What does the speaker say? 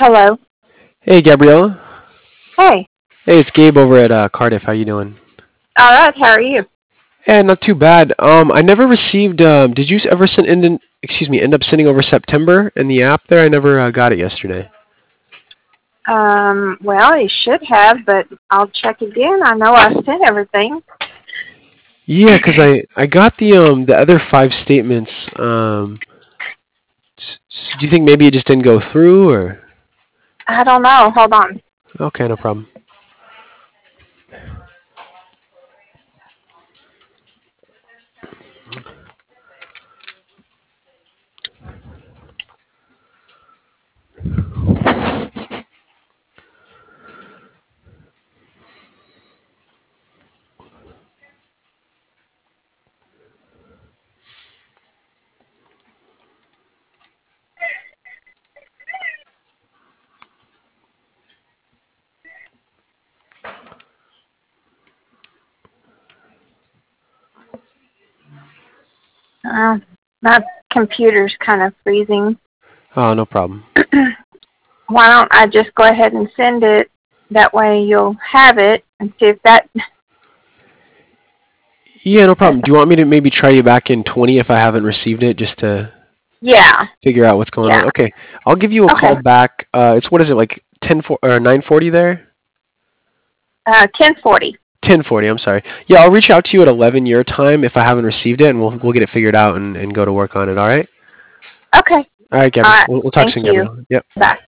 Hello. Hey, Gabriella. Hey. Hey, it's Gabe over at Cardiff. How you doing? All right. How are you? Yeah, not too bad. I never received. Did you ever end up sending over September in the app there? I never got it yesterday. Well, you should have, but I'll check again. I know I sent everything. Yeah, 'cause I got the other five statements. Do you think maybe it just didn't go through, or? I don't know. Hold on. Okay, no problem. Uh, my computer's kind of freezing. Oh, no problem. Why don't I just go ahead and send it? That way you'll have it and see if that. Yeah, no problem. Do you want me to maybe try you back in 20 if I haven't received it, just to Yeah. figure out what's going Yeah. on? Okay, I'll give you a call Okay. back. It's what is it like 9:40 there? 10:40. 10:40. I'm sorry. Yeah, I'll reach out to you at 11 your time if I haven't received it, and we'll get it figured out and go to work on it. All right. Okay. All right, All Gabriel. right. We'll talk Thank soon, you. Gabriel. Yep. Bye.